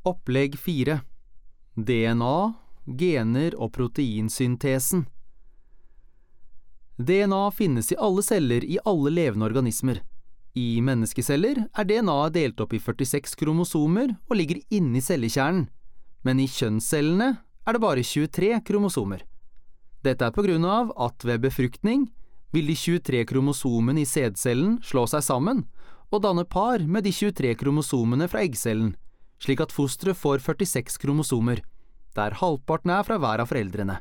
Opplegg 4. DNA, gener og proteinsyntesen. DNA finnes i alle celler i alle levende organismer. I menneskeceller DNA delt opp i 46 kromosomer og ligger inni cellekjernen, men i kjønnscellene det bare 23 kromosomer. Dette på grunn av at ved befruktning vil de 23 kromosomene i sædcellen slå seg sammen og danne par med de 23 kromosomene fra eggcellen, slik at fosteret får 46 kromosomer, der halvparten fra hver av foreldrene.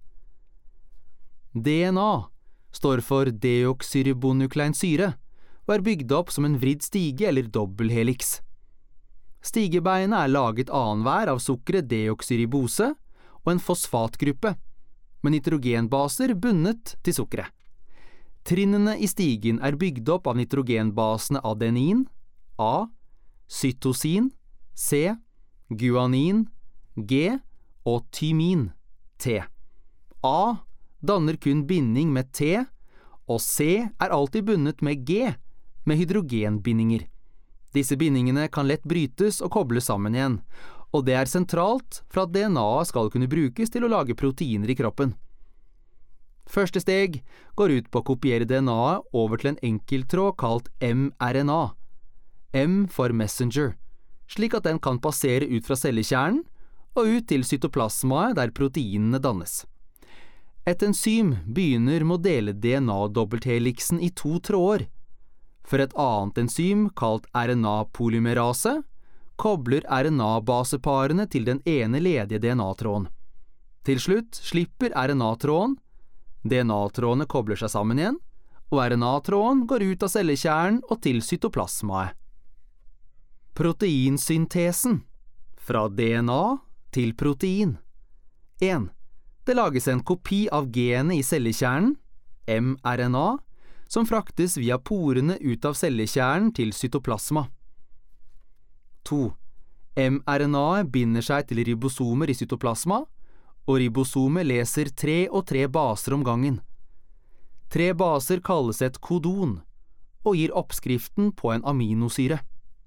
DNA står for deoxyribonukleinsyre og bygd opp som en vridd stige eller dobbelthelix. Stigebeinet laget annenhver av sukkeret deoxyribose og en fosfatgruppe, med nitrogenbaser bundet til sukkeret. Trinnene i stigen bygd opp av nitrogenbasene adenin, A, cytosin, C, guanin, G og tymin, T. A danner kun binding med T, og C alltid bundet med G, med hydrogenbindinger. Disse bindingene kan lett brytes og kobles sammen igjen, og det sentralt for at DNA-et skal kunne brukes til å lage proteiner i kroppen. Første steg går ut på å kopiere DNA-et over til en enkelttråd kalt mRNA, M for messenger, slik at den kan passere ut fra cellekjernen og ut til cytoplasmaet der proteinene dannes. Et enzym begynner med å dele DNA-dobbelthelixen i 2 tråder, for et annet enzym kalt RNA-polymerase kobler RNA-baseparene til den ene ledige DNA-tråden. Til slutt slipper RNA-tråden, DNA-trådene kobler seg sammen igjen, og RNA-tråden går ut av cellekjernen og til cytoplasmaet. Proteinsyntesen. Fra DNA til protein. 1. Det lages en kopi av genet i cellekjernen, mRNA, som fraktes via porene ut av cellekjernen til cytoplasma. 2. mRNA binder seg til ribosomer i cytoplasma, og ribosomet leser 3 og 3 baser om gangen. 3 baser kalles et kodon, og gir oppskriften på en aminosyre.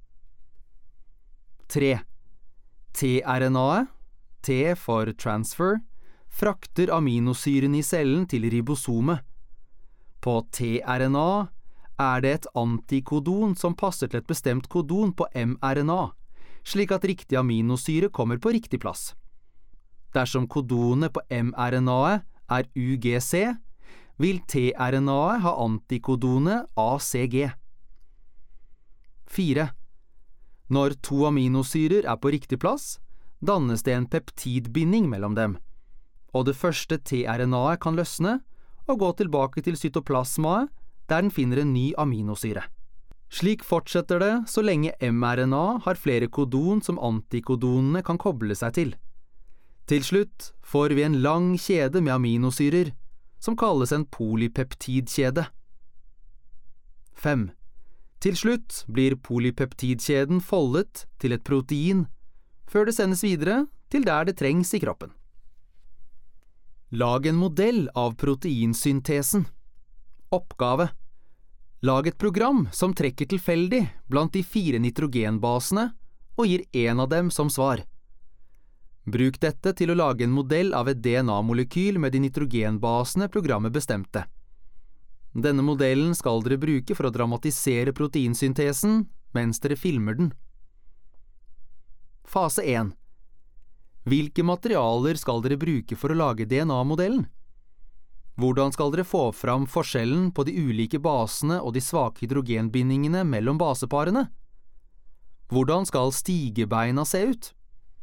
3. tRNA-et, T for transfer, frakter aminosyren i cellen til ribosomet. På tRNA det et antikodon som passer til et bestemt kodon på mRNA, slik at riktig aminosyre kommer på riktig plass. Dersom kodonet på mRNA-et UGC, vil tRNA-et ha antikodonet ACG. 4. Når 2 aminosyrer på riktig plass, dannes det en peptidbinding mellom dem, og det første tRNA-et kan løsne og gå tilbake til cytoplasmaet, der den finner en ny aminosyre. Slik fortsetter det så lenge mRNA har flere kodon som antikodonene kan koble seg til. Til slutt får vi en lang kjede med aminosyrer, som kalles en polypeptidkjede. 5. Til slutt blir polypeptidkjeden foldet til et protein, før det sendes videre til der det trengs i kroppen. Lag en modell av proteinsyntesen. Oppgave. Lag et program som trekker tilfeldig blant de 4 nitrogenbasene og gir en av dem som svar. Bruk dette til å lage en modell av et DNA-molekyl med de nitrogenbasene programmet bestemte. Denne modellen skal dere bruke for å dramatisere proteinsyntesen mens dere filmer den. Fase 1. Hvilke materialer skal dere bruke for å lage DNA-modellen? Hvordan skal dere få fram forskjellen på de ulike basene og de svake hydrogenbindingene mellom baseparene? Hvordan skal stigebeina se ut?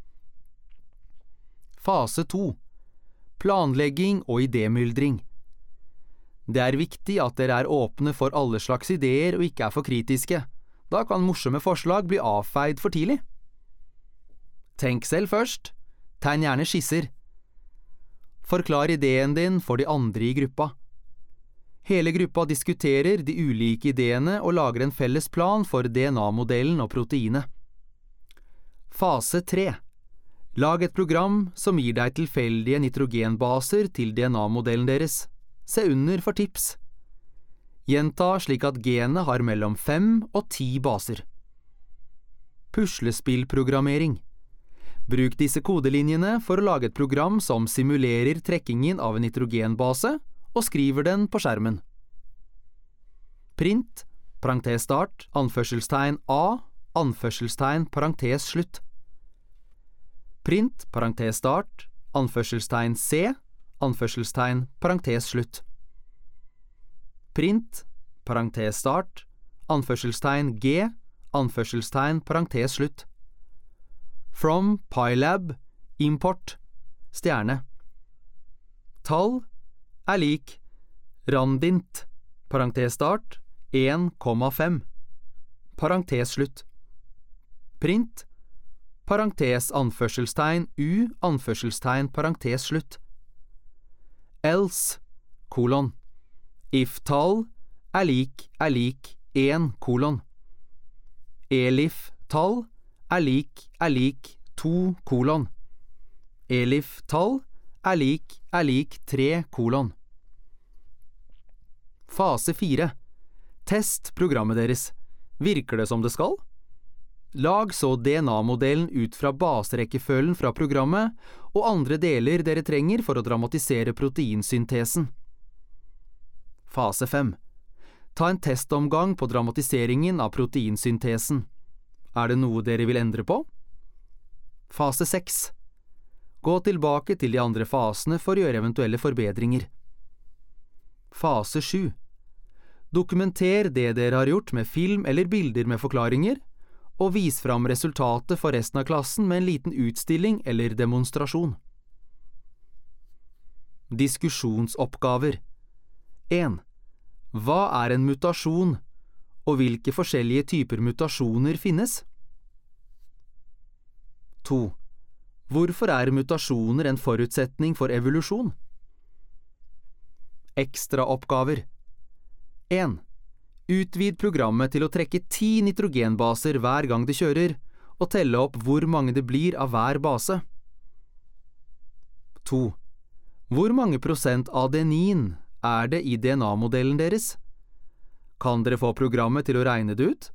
Fase 2. Planlegging og idémyldring. Det viktig at dere åpne for alle slags ideer og ikke for kritiske. Da kan morsomme forslag bli avfeid for tidlig. Tenk selv først. Tegn gjerne skisser. Forklar ideen din for de andre i gruppa. Hele gruppa diskuterer de ulike ideene og lager en felles plan for DNA-modellen og proteinet. Fase 3. Lag et program som gir deg tilfeldige nitrogenbaser til DNA-modellen deres. Se under for tips. Gjenta slik at genet har mellom 5 og 10 baser. Puslespillprogrammering. Bruk disse kodelinjene for å lage et program som simulerer trekkingen av en nitrogenbase og skriver den på skjermen. Print, parentes start, anførselstegn A, anførselstegn, parentes slutt. Print, parentes start, anførselstegn C, anførselstegn, parentes slutt. Print, parentes start, anførselstegn G, anførselstegn, parentes slutt. From Pylab, import, stjerne. Tall er lik randint, parentes start, 1,5, parentes slutt. Print, parentes anførselstegn U, anførselstegn, parentes slutt. Else, kolon. If tall er lik 1, kolon. Elif tall er lik 2, kolon. Elif tall er lik 3, kolon. Fase 4. Test programmet deres. Virker det som det skal? Lag så DNA-modellen ut fra baserekkefølgen fra programmet og andre deler dere trenger for å dramatisere proteinsyntesen. Fase 5. Ta en testomgang på dramatiseringen av proteinsyntesen. Er det noe dere vil endre på? Fase 6. Gå tilbake til de andre fasene for å gjøre eventuelle forbedringer. Fase 7. Dokumenter det dere har gjort med film eller bilder med forklaringer, og vis fram resultatet for resten av klassen med en liten utstilling eller demonstrasjon. Diskusjonsoppgaver. 1. Hva er en mutasjon, og hvilke forskjellige typer mutasjoner finnes? 2. Hvorfor er mutasjoner en forutsetning for evolusjon? Ekstraoppgaver. 1. Utvid programmet til å trekke 10 nitrogenbaser hver gang det kjører, og telle opp hvor mange det blir av hver base. 2. Hvor mange prosent adenin er det i DNA-modellen deres? Kan dere få programmet til å regne det ut?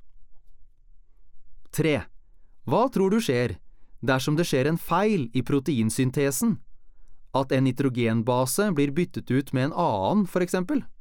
3. Hva tror du skjer dersom det skjer en feil i proteinsyntesen? At en nitrogenbase blir byttet ut med en annen, for eksempel?